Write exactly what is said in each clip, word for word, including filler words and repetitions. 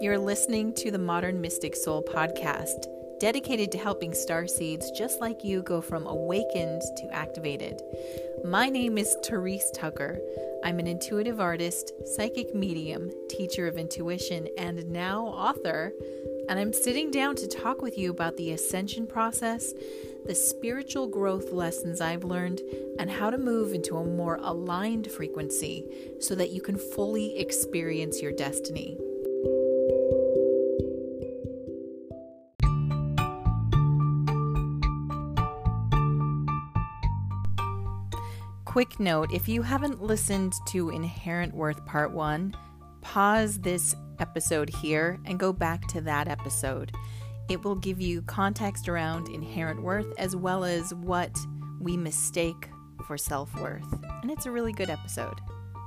You're listening to the Modern Mystic Soul podcast, dedicated to helping starseeds just like you go from awakened to activated. My name is Therese Tucker. I'm an intuitive artist, psychic medium, teacher of intuition, and now author. And I'm sitting down to talk with you about the ascension process, the spiritual growth lessons I've learned, and how to move into a more aligned frequency so that you can fully experience your destiny. Quick note, if you haven't listened to Inherent Worth Part one, pause this episode here and go back to that episode. It will give you context around inherent worth as well as what we mistake for self-worth. And it's a really good episode.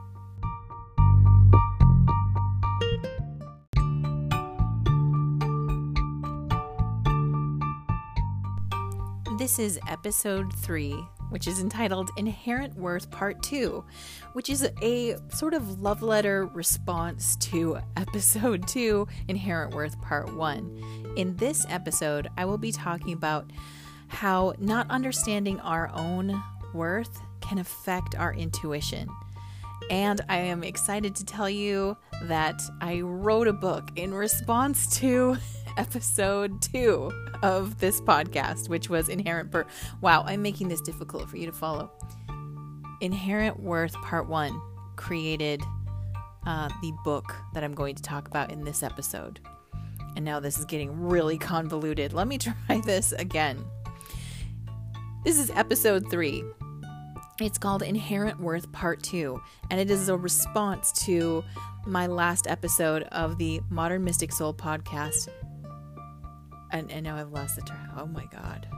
This is episode three, which is entitled Inherent Worth Part two, which is a sort of love letter response to episode two, Inherent Worth Part one. In this episode, I will be talking about how not understanding our own worth can affect our intuition. And I am excited to tell you that I wrote a book in response to episode two of this podcast, which was Inherent Worth. Wow, I'm making this difficult for you to follow. Inherent Worth Part one created uh, the book that I'm going to talk about in this episode. And now this is getting really convoluted. Let me try this again. This is episode three. It's called Inherent Worth Part two, and it is a response to my last episode of the Modern Mystic Soul podcast. And, and now I've lost the track. Oh my God.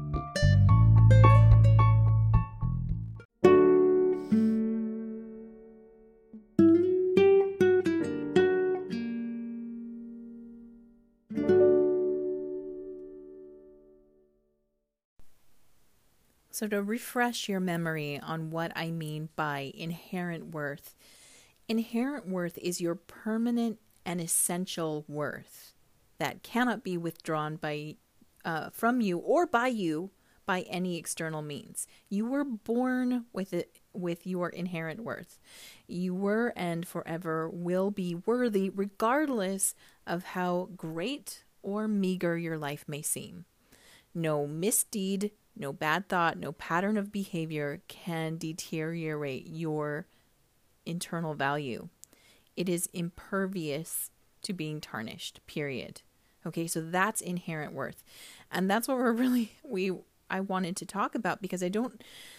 So to refresh your memory on what I mean by inherent worth, inherent worth is your permanent and essential worth that cannot be withdrawn by uh, from you or by you by any external means. You were born with it with your inherent worth. You were and forever will be worthy regardless of how great or meager your life may seem. No misdeed, no bad thought, no pattern of behavior can deteriorate your internal value. It is impervious to being tarnished, period. Okay, so that's inherent worth. And that's what we're really, we, I wanted to talk about because I don't,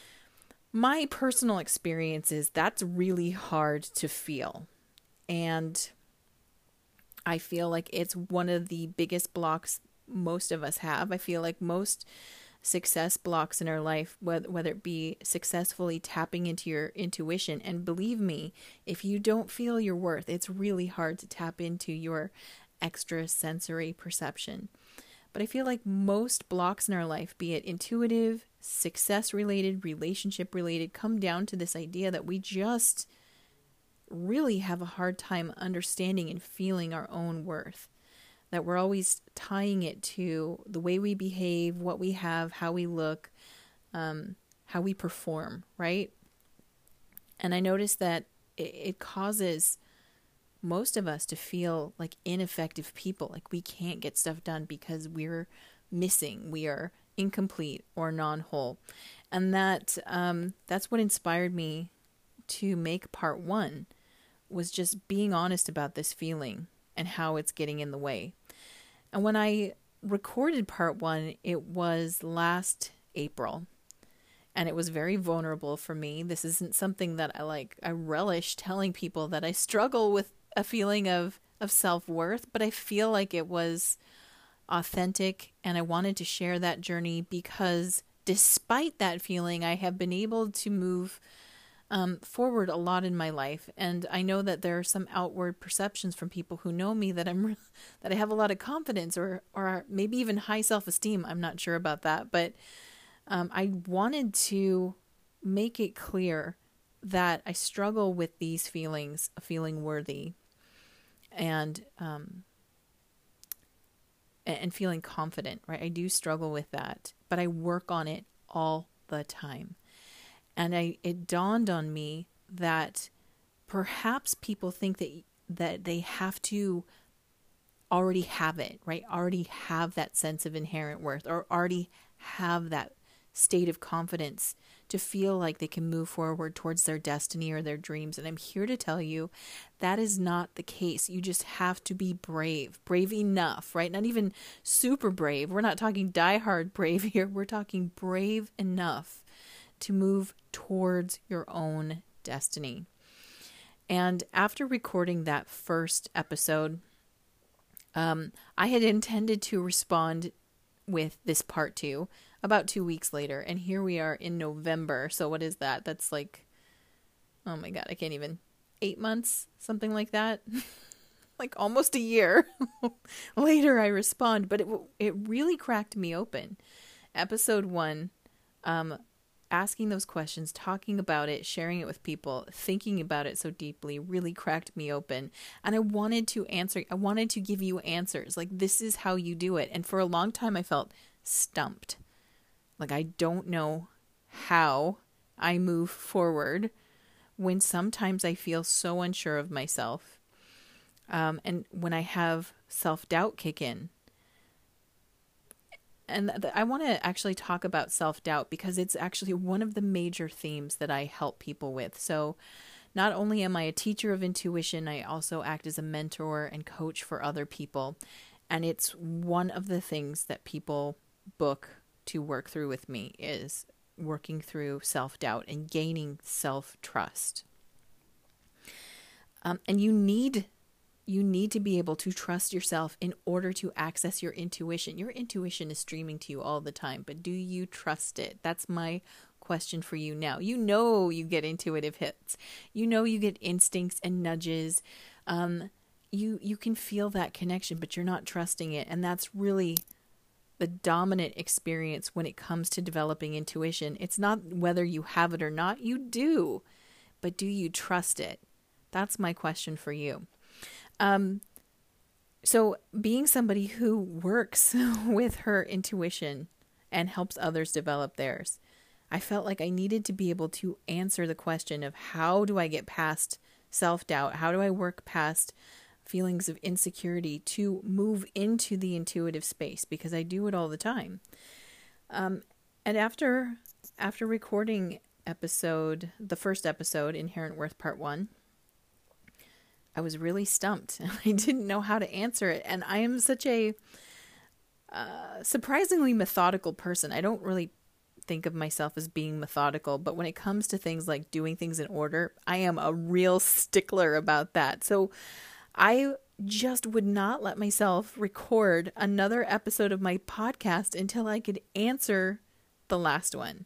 my personal experience is that's really hard to feel. And I feel like it's one of the biggest blocks most of us have. I feel like most success blocks in our life, whether, whether it be successfully tapping into your intuition. And believe me, if you don't feel your worth, it's really hard to tap into your extra sensory perception. But I feel like most blocks in our life, be it intuitive, success related, relationship related, come down to this idea that we just really have a hard time understanding and feeling our own worth. That we're always tying it to the way we behave, what we have, how we look, um, how we perform, right? And I noticed that it, it causes most of us to feel like ineffective people, like we can't get stuff done because we're missing, we are incomplete or non-whole. And that um, that's what inspired me to make part one, was just being honest about this feeling and how it's getting in the way. And when I recorded part one, it was last April, and it was very vulnerable for me. This isn't something that I like, I relish telling people that I struggle with a feeling of, of self-worth, but I feel like it was authentic, and I wanted to share that journey because despite that feeling, I have been able to move Um, forward a lot in my life. And I know that there are some outward perceptions from people who know me that I'm, that I have a lot of confidence or, or maybe even high self-esteem. I'm not sure about that, but, um, I wanted to make it clear that I struggle with these feelings of feeling worthy and, um, and, and feeling confident, right? I do struggle with that, but I work on it all the time. And I, it dawned on me that perhaps people think that that they have to already have it, right? Already have that sense of inherent worth, or already have that state of confidence to feel like they can move forward towards their destiny or their dreams. And I'm here to tell you that is not the case. You just have to be brave, brave enough, right? Not even super brave. We're not talking diehard brave here. We're talking brave enough to move towards your own destiny. And after recording that first episode, um, I had intended to respond with this part two about two weeks later. And here we are in November. So what is that? That's like, oh my God, I can't even, eight months, something like that. Like almost a year later I respond, but it it really cracked me open. Episode one, um, asking those questions, talking about it, sharing it with people, thinking about it so deeply really cracked me open. And I wanted to answer, I wanted to give you answers. Like, this is how you do it. And for a long time I felt stumped. Like, I don't know how I move forward when sometimes I feel so unsure of myself. Um, and when I have self-doubt kick in. And th- I want to actually talk about self-doubt because it's actually one of the major themes that I help people with. So not only am I a teacher of intuition, I also act as a mentor and coach for other people. And it's one of the things that people book to work through with me is working through self-doubt and gaining self-trust. Um, and you need You need to be able to trust yourself in order to access your intuition. Your intuition is streaming to you all the time, but do you trust it? That's my question for you now. You know you get intuitive hits. You know you get instincts and nudges. Um, you you can feel that connection, but you're not trusting it. And that's really the dominant experience when it comes to developing intuition. It's not whether you have it or not. You do. But do you trust it? That's my question for you. Um, so being somebody who works with her intuition and helps others develop theirs, I felt like I needed to be able to answer the question of how do I get past self-doubt? How do I work past feelings of insecurity to move into the intuitive space? Because I do it all the time. Um, and after, after recording episode, the first episode, Inherent Worth Part One, I was really stumped. I didn't know how to answer it. And I am such a uh, surprisingly methodical person. I don't really think of myself as being methodical, but when it comes to things like doing things in order, I am a real stickler about that. So I just would not let myself record another episode of my podcast until I could answer the last one.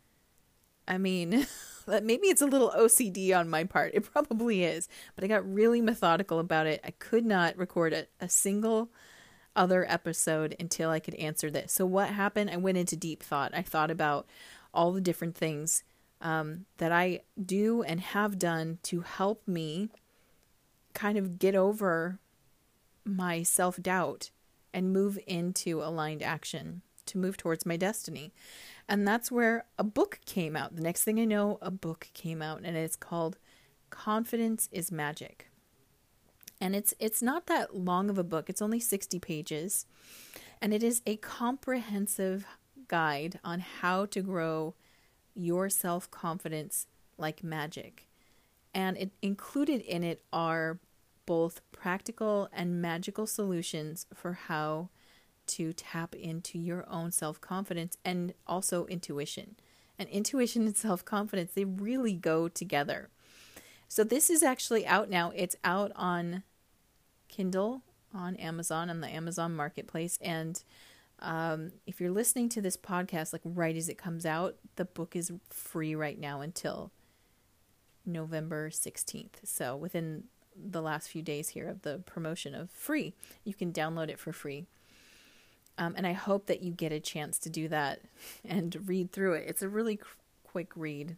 I mean... Maybe it's a little O C D on my part. It probably is. But I got really methodical about it. I could not record a, a single other episode until I could answer this. So what happened? I went into deep thought. I thought about all the different things um, that I do and have done to help me kind of get over my self-doubt and move into aligned action to move towards my destiny. And that's where a book came out. The next thing I know, a book came out, and it's called Confidence is Magic. And it's it's not that long of a book. It's only sixty pages. And it is a comprehensive guide on how to grow your self-confidence like magic. And it included in it are both practical and magical solutions for how to tap into your own self-confidence and also intuition. And intuition and self-confidence, they really go together. So this is actually out now. It's out on Kindle, on Amazon, on the Amazon Marketplace. And um, if you're listening to this podcast, like right as it comes out, the book is free right now until November sixteenth. So within the last few days here of the promotion of free, you can download it for free. Um, and I hope that you get a chance to do that and read through it. It's a really qu- quick read.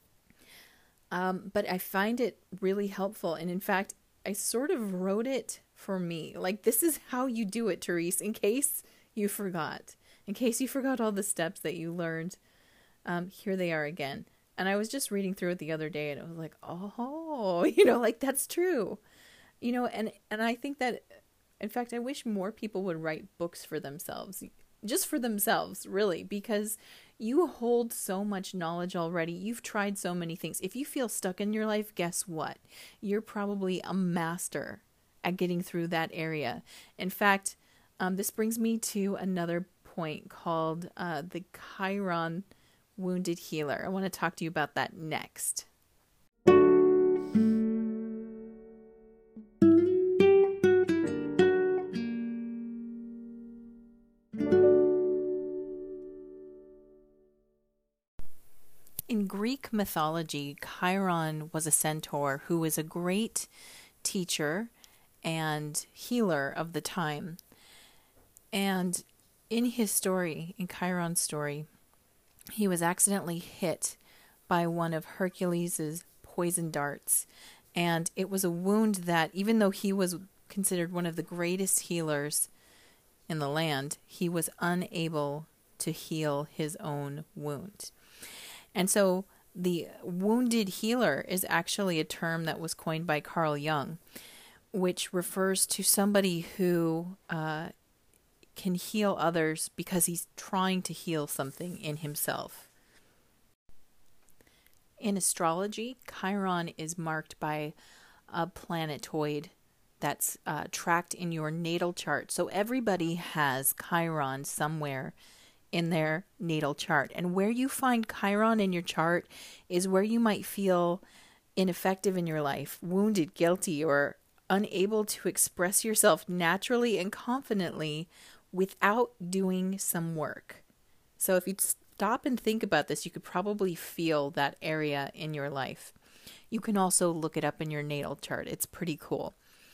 Um, but I find it really helpful. And in fact, I sort of wrote it for me. Like, this is how you do it, Therese, in case you forgot. In case you forgot all the steps that you learned, um, here they are again. And I was just reading through it the other day and it was like, oh, you know, like that's true. You know, and, and I think that, in fact, I wish more people would write books for themselves, just for themselves, really, because you hold so much knowledge already. You've tried so many things. If you feel stuck in your life, guess what? You're probably a master at getting through that area. In fact, um, this brings me to another point called uh, the Chiron Wounded Healer. I want to talk to you about that next. In Greek mythology, Chiron was a centaur who was a great teacher and healer of the time. And in his story, in Chiron's story, he was accidentally hit by one of Hercules' poison darts. And it was a wound that, even though he was considered one of the greatest healers in the land, he was unable to heal his own wound. And so the wounded healer is actually a term that was coined by Carl Jung, which refers to somebody who uh, can heal others because he's trying to heal something in himself. In astrology, Chiron is marked by a planetoid that's uh, tracked in your natal chart. So everybody has Chiron somewhere in their natal chart. And where you find Chiron in your chart is where you might feel ineffective in your life, wounded, guilty, or unable to express yourself naturally and confidently without doing some work. So if you stop and think about this, you could probably feel that area in your life. You can also look it up in your natal chart. It's pretty cool.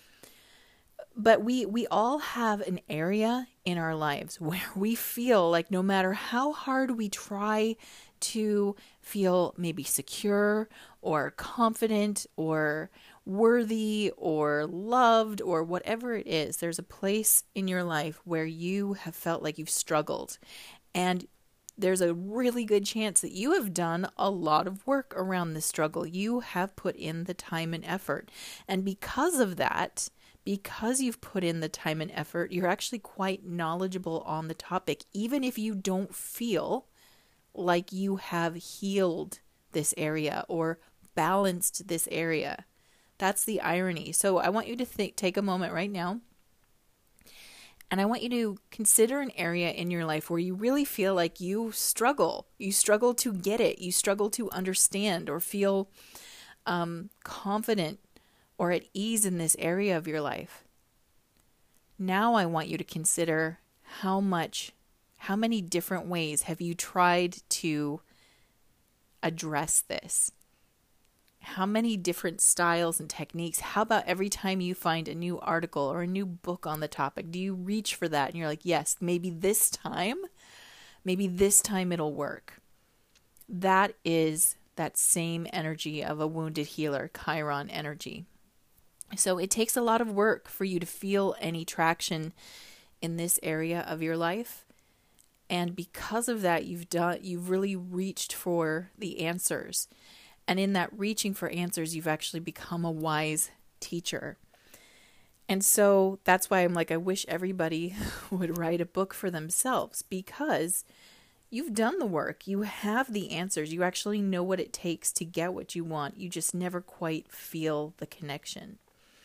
But we, we all have an area in our lives where we feel like no matter how hard we try to feel maybe secure or confident or worthy or loved or whatever it is, there's a place in your life where you have felt like you've struggled. And there's a really good chance that you have done a lot of work around this struggle. You have put in the time and effort. And because of that, because you've put in the time and effort, you're actually quite knowledgeable on the topic, even if you don't feel like you have healed this area or balanced this area. That's the irony. So I want you to think, take a moment right now, and I want you to consider an area in your life where you really feel like you struggle. You struggle to get it. You struggle to understand or feel um, confident or at ease in this area of your life. Now I want you to consider how much, how many different ways have you tried to address this? How many different styles and techniques? How about every time you find a new article or a new book on the topic, do you reach for that and you're like, yes, maybe this time, maybe this time it'll work. That is that same energy of a wounded healer, Chiron energy. So it takes a lot of work for you to feel any traction in this area of your life. And because of that, you've done, you've really reached for the answers. And in that reaching for answers, you've actually become a wise teacher. And so that's why I'm like, I wish everybody would write a book for themselves, because you've done the work. You have the answers. You actually know what it takes to get what you want. You just never quite feel the connection.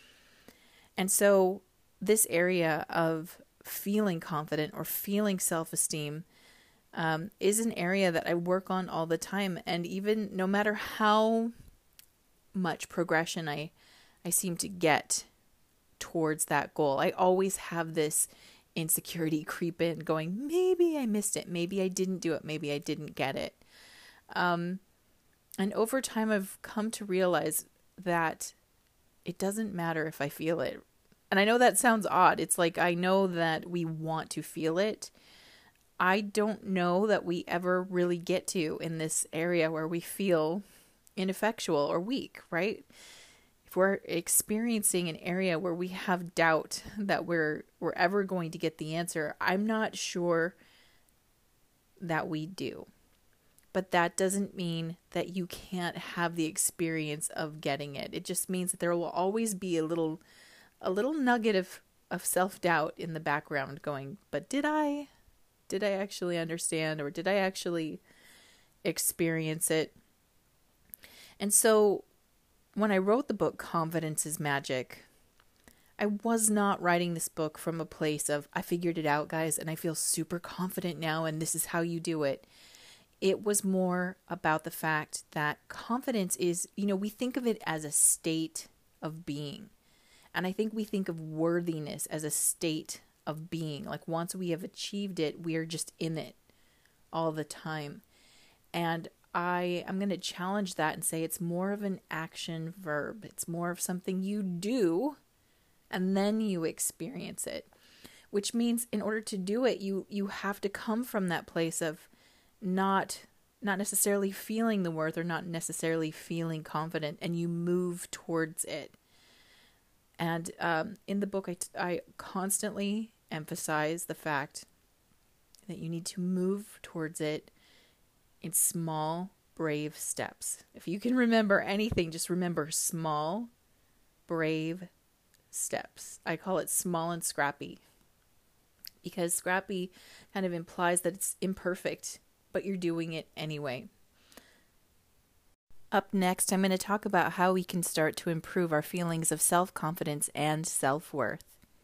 And so this area of feeling confident or feeling self-esteem um, is an area that I work on all the time. And even no matter how much progression I, I seem to get towards that goal, I always have this insecurity creep in going, maybe I missed it. Maybe I didn't do it. Maybe I didn't get it. Um, and over time, I've come to realize that it doesn't matter if I feel it. And I know that sounds odd. It's like, I know that we want to feel it. I don't know that we ever really get to in this area where we feel ineffectual or weak, right? if we're experiencing an area where we have doubt that we're we're ever going to get the answer, I'm not sure that we do. But that doesn't mean that you can't have the experience of getting it. It just means that there will always be a little a little nugget of, of self-doubt in the background going, but did I? Did I actually understand, or did I actually experience it? And so when I wrote the book Confidence is Magic, I was not writing this book from a place of, I figured it out, guys, and I feel super confident now, and this is how you do it. It was more about the fact that confidence is, you know, we think of it as a state of being. And I think we think of worthiness as a state of being. Like once we have achieved it, we are just in it all the time. And I am going to challenge that and say it's more of an action verb. It's more of something you do and then you experience it. Which means in order to do it, you you have to come from that place of not not necessarily feeling the worth or not necessarily feeling confident, and you move towards it. And um, in the book, I, I constantly emphasize the fact that you need to move towards it in small, brave steps. If you can remember anything, just remember small, brave steps. I call it small and scrappy, because scrappy kind of implies that it's imperfect, but you're doing it anyway. Up next, I'm going to talk about how we can start to improve our feelings of self-confidence and self-worth.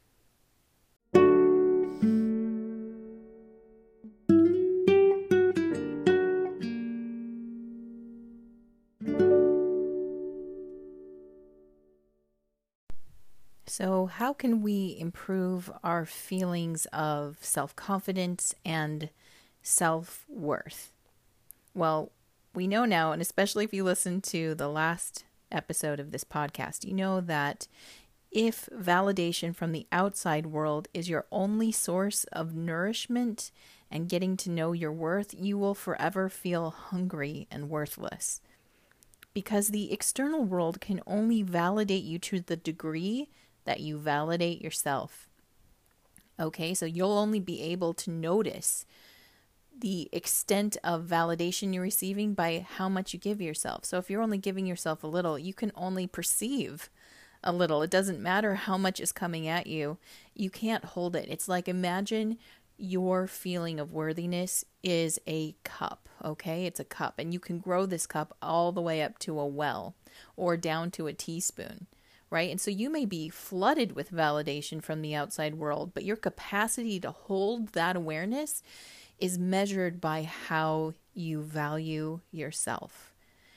So, how can we improve our feelings of self-confidence and self-worth? Well, we know now, and especially if you listen to the last episode of this podcast, you know that if validation from the outside world is your only source of nourishment and getting to know your worth, you will forever feel hungry and worthless. Because the external world can only validate you to the degree that you validate yourself. Okay, so you'll only be able to notice the extent of validation you're receiving by how much you give yourself. So if you're only giving yourself a little, you can only perceive a little. It doesn't matter how much is coming at you. You can't hold it. It's like, imagine your feeling of worthiness is a cup, okay? It's a cup, and you can grow this cup all the way up to a well or down to a teaspoon, right? And so you may be flooded with validation from the outside world, but your capacity to hold that awareness is measured by how you value yourself.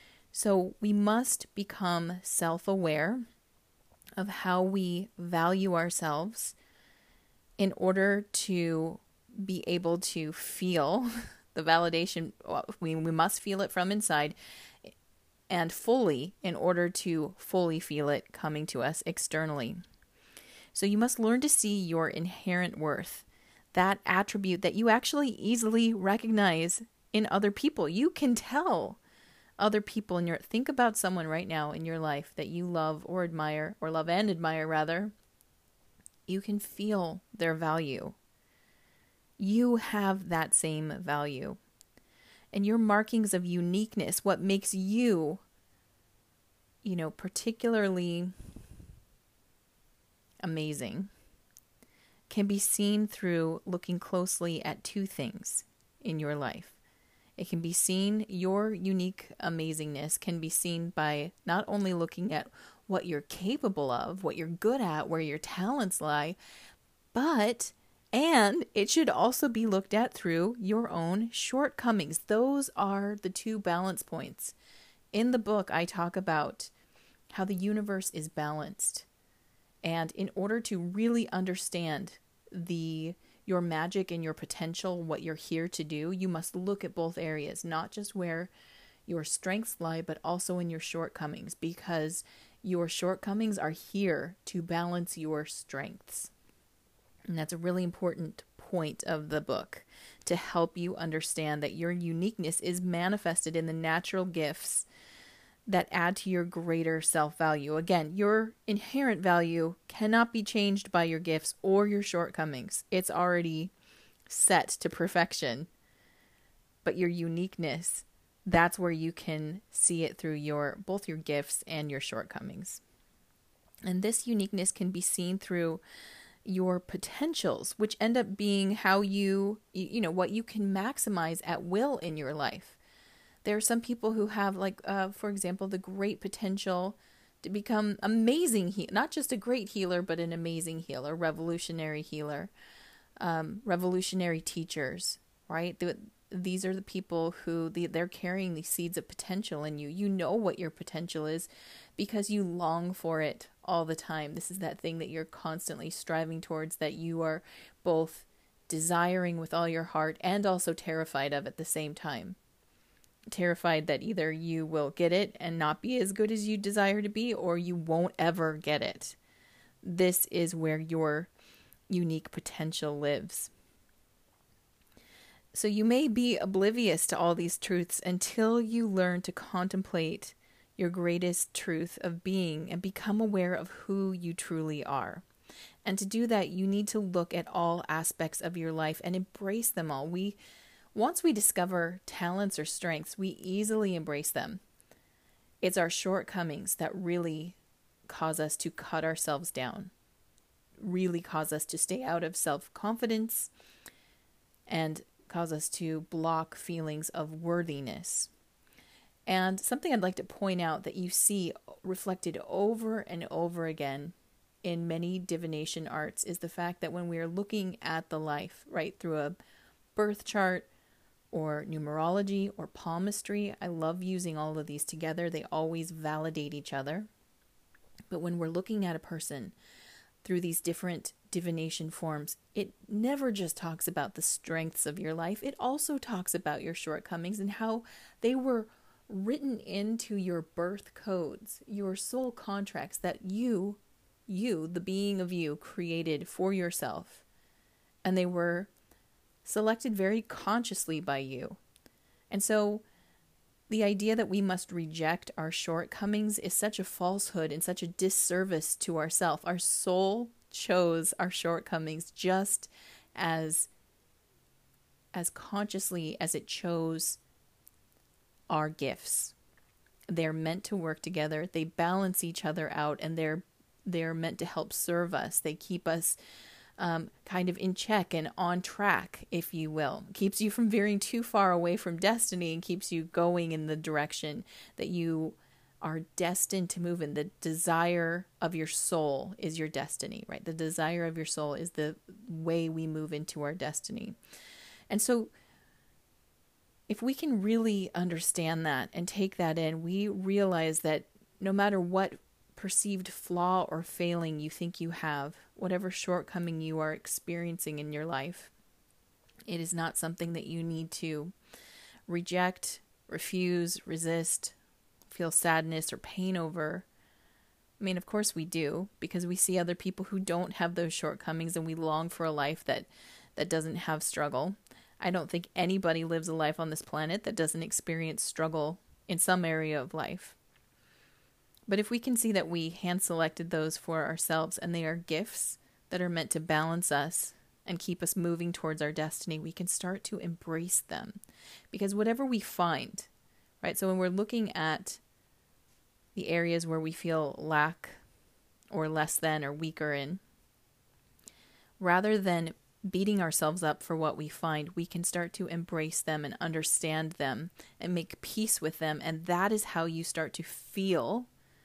So we must become self-aware of how we value ourselves in order to be able to feel the validation. We, we must feel it from inside and fully in order to fully feel it coming to us externally. So you must learn to see your inherent worth, that attribute that you actually easily recognize in other people. You can tell other people in your, think about someone right now in your life that you love or admire, or love and admire rather. You can feel their value. You have that same value. And your markings of uniqueness, what makes you, you know, particularly amazing, can be seen through looking closely at two things in your life. It can be seen, your unique amazingness can be seen by not only looking at what you're capable of, what you're good at, where your talents lie, but, and it should also be looked at through your own shortcomings. Those are the two balance points. In the book, I talk about how the universe is balanced. And in order to really understand the your magic and your potential, what you're here to do, you must look at both areas, not just where your strengths lie, but also in your shortcomings, because your shortcomings are here to balance your strengths. And that's a really important point of the book, to help you understand that your uniqueness is manifested in the natural gifts that add to your greater self-value. Again, your inherent value cannot be changed by your gifts or your shortcomings. It's already set to perfection. But your uniqueness, that's where you can see it through your both your gifts and your shortcomings. And this uniqueness can be seen through your potentials, which end up being how you, you know, what you can maximize at will in your life. There are some people who have, like, uh, for example, the great potential to become amazing, he- not just a great healer, but an amazing healer, revolutionary healer, um, revolutionary teachers, right? The, these are the people who, the, they're carrying these seeds of potential in you. You know what your potential is because you long for it all the time. This is that thing that you're constantly striving towards, that you are both desiring with all your heart and also terrified of at the same time. Terrified that either you will get it and not be as good as you desire to be, or you won't ever get it. This is where your unique potential lives. So you may be oblivious to all these truths until you learn to contemplate your greatest truth of being and become aware of who you truly are. And to do that, you need to look at all aspects of your life and embrace them all. We Once we discover talents or strengths, we easily embrace them. It's our shortcomings that really cause us to cut ourselves down, really cause us to stay out of self-confidence, and cause us to block feelings of worthiness. And something I'd like to point out that you see reflected over and over again in many divination arts is the fact that when we are looking at the life, right, through a birth chart, or numerology, or palmistry. I love using all of these together. They always validate each other. But when we're looking at a person through these different divination forms, it never just talks about the strengths of your life. It also talks about your shortcomings and how they were written into your birth codes, your soul contracts that you, you, the being of you, created for yourself. And they were selected very consciously by you. And so the idea that we must reject our shortcomings is such a falsehood and such a disservice to ourselves. Our soul chose our shortcomings just as as consciously as it chose our gifts. They're meant to work together. They balance each other out, and they're they're meant to help serve us. They keep us Um, kind of in check and on track, if you will. Keeps you from veering too far away from destiny and keeps you going in the direction that you are destined to move in. The desire of your soul is your destiny, right? The desire of your soul is the way we move into our destiny. And so if we can really understand that and take that in, we realize that no matter what perceived flaw or failing you think you have, whatever shortcoming you are experiencing in your life, it is not something that you need to reject, refuse, resist, feel sadness or pain over. I mean, of course we do, because we see other people who don't have those shortcomings and we long for a life that, that doesn't have struggle. I don't think anybody lives a life on this planet that doesn't experience struggle in some area of life. But if we can see that we hand-selected those for ourselves and they are gifts that are meant to balance us and keep us moving towards our destiny, we can start to embrace them. Because whatever we find, right? So when we're looking at the areas where we feel lack or less than or weaker in, rather than beating ourselves up for what we find, we can start to embrace them and understand them and make peace with them. And that is how you start to feel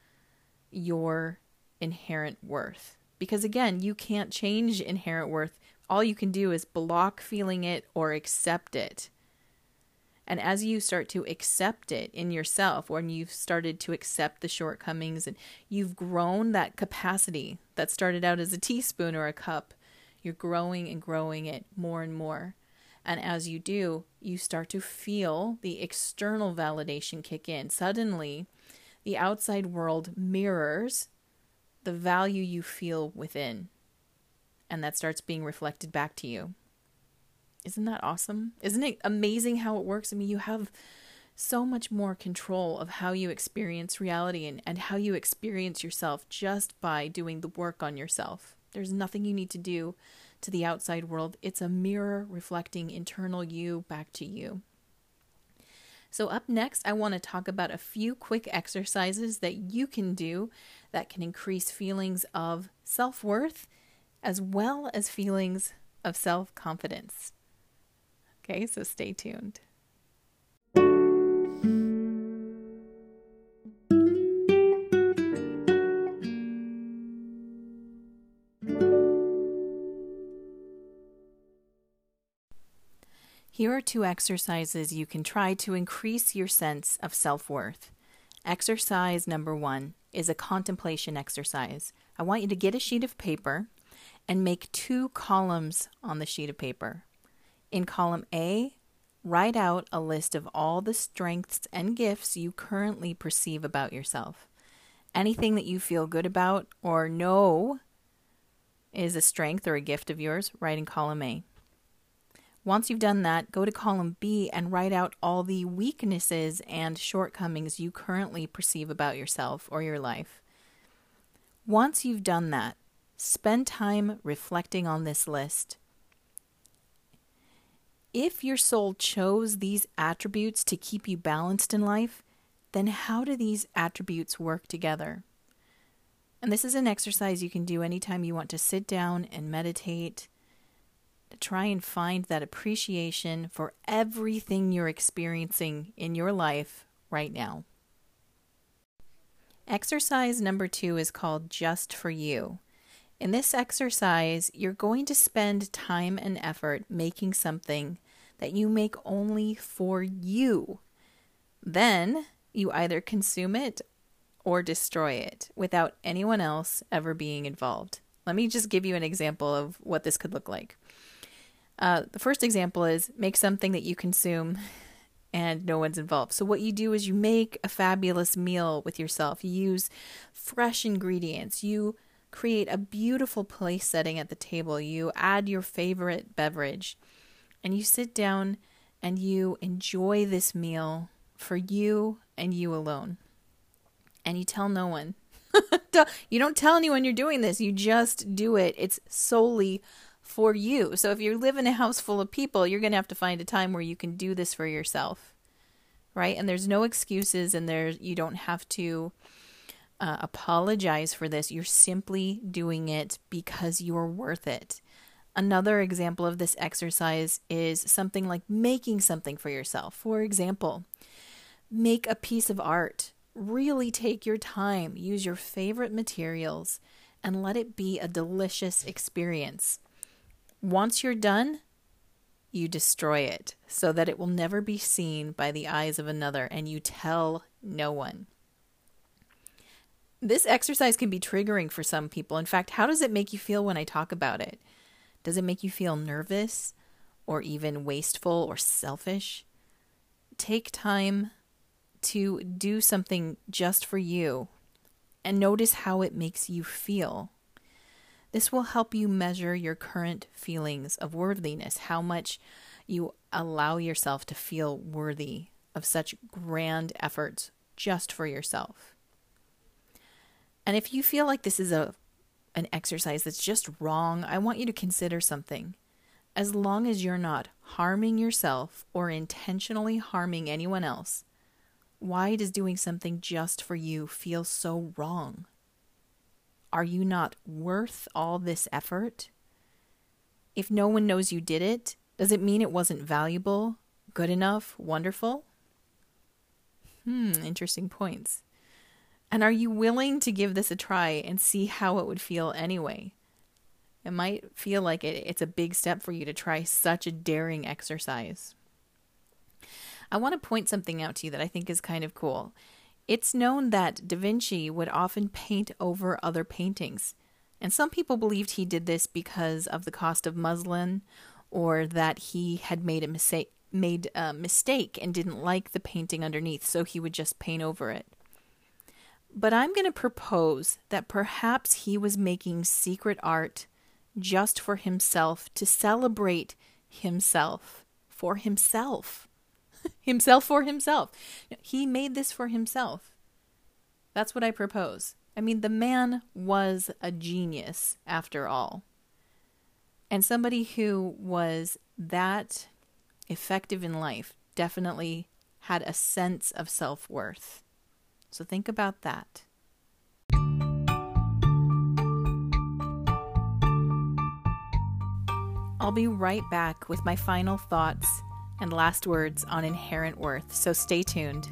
your inherent worth. Because again, you can't change inherent worth. All you can do is block feeling it or accept it. And as you start to accept it in yourself, when you've started to accept the shortcomings and you've grown that capacity that started out as a teaspoon or a cup, you're growing and growing it more and more. And as you do, you start to feel the external validation kick in. Suddenly, the outside world mirrors the value you feel within. And that starts being reflected back to you. Isn't that awesome? Isn't it amazing how it works? I mean, you have so much more control of how you experience reality and, and how you experience yourself just by doing the work on yourself. There's nothing you need to do to the outside world. It's a mirror reflecting internal you back to you. So up next, I want to talk about a few quick exercises that you can do that can increase feelings of self-worth as well as feelings of self-confidence. Okay, so stay tuned. Here are two exercises you can try to increase your sense of self-worth. Exercise number one is a contemplation exercise. I want you to get a sheet of paper and make two columns on the sheet of paper. In column A, write out a list of all the strengths and gifts you currently perceive about yourself. Anything that you feel good about or know is a strength or a gift of yours, write in column A. Once you've done that, go to column B and write out all the weaknesses and shortcomings you currently perceive about yourself or your life. Once you've done that, spend time reflecting on this list. If your soul chose these attributes to keep you balanced in life, then how do these attributes work together? And this is an exercise you can do anytime you want to sit down and meditate, to try and find that appreciation for everything you're experiencing in your life right now. Exercise number two is called Just for You. In this exercise, you're going to spend time and effort making something that you make only for you. Then you either consume it or destroy it without anyone else ever being involved. Let me just give you an example of what this could look like. Uh, the first example is make something that you consume and no one's involved. So what you do is you make a fabulous meal with yourself. You use fresh ingredients. You create a beautiful place setting at the table. You add your favorite beverage and you sit down and you enjoy this meal for you and you alone. And you tell no one. You don't tell anyone you're doing this. You just do it. It's solely for you. So if you live in a house full of people, you're going to have to find a time where you can do this for yourself, right? And there's no excuses, and there's you don't have to uh, apologize for this. You're simply doing it because you're worth it. Another example of this exercise is something like making something for yourself. For example, make a piece of art. Really take your time, use your favorite materials, and let it be a delicious experience. Once you're done, you destroy it so that it will never be seen by the eyes of another, and you tell no one. This exercise can be triggering for some people. In fact, how does it make you feel when I talk about it? Does it make you feel nervous or even wasteful or selfish? Take time to do something just for you and notice how it makes you feel. This will help you measure your current feelings of worthiness, how much you allow yourself to feel worthy of such grand efforts just for yourself. And if you feel like this is a an exercise that's just wrong, I want you to consider something. As long as you're not harming yourself or intentionally harming anyone else, why does doing something just for you feel so wrong? Are you not worth all this effort? If no one knows you did it, does it mean it wasn't valuable, good enough, wonderful? Hmm, interesting points. And are you willing to give this a try and see how it would feel anyway? It might feel like it, it's a big step for you to try such a daring exercise. I want to point something out to you that I think is kind of cool. It's known that Da Vinci would often paint over other paintings. And some people believed he did this because of the cost of muslin, or that he had made a mistake, made a mistake and didn't like the painting underneath, so he would just paint over it. But I'm going to propose that perhaps he was making secret art just for himself, to celebrate himself, for himself. himself for himself. He made this for himself. That's what I propose. I mean, the man was a genius after all. And somebody who was that effective in life definitely had a sense of self-worth. So think about that. I'll be right back with my final thoughts and last words on inherent worth, so stay tuned.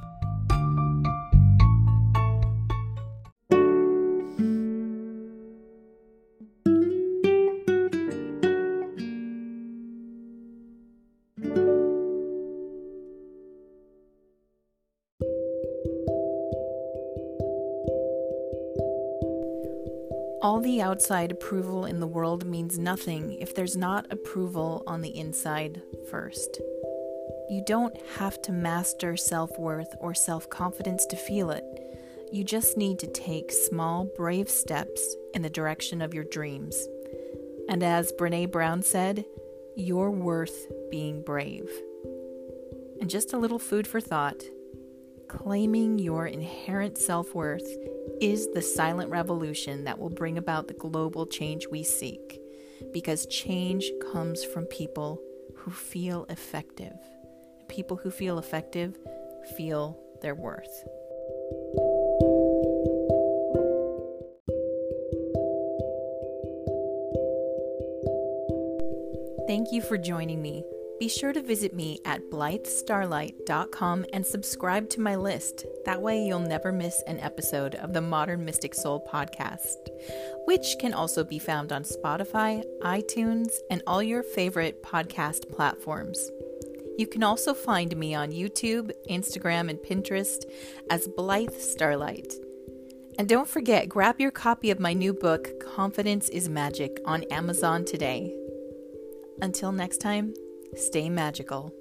All the outside approval in the world means nothing if there's not approval on the inside first. You don't have to master self-worth or self-confidence to feel it. You just need to take small, brave steps in the direction of your dreams. And as Brené Brown said, you're worth being brave. And just a little food for thought. Claiming your inherent self-worth is the silent revolution that will bring about the global change we seek, because change comes from people who feel effective. People who feel effective feel their worth. Thank you for joining me. Be sure to visit me at blythe starlight dot com and subscribe to my list. That way you'll never miss an episode of the Modern Mystic Soul podcast, which can also be found on Spotify, iTunes, and all your favorite podcast platforms. You can also find me on YouTube, Instagram, and Pinterest as Blythe Starlight. And don't forget, grab your copy of my new book, Confidence is Magic, on Amazon today. Until next time, stay magical.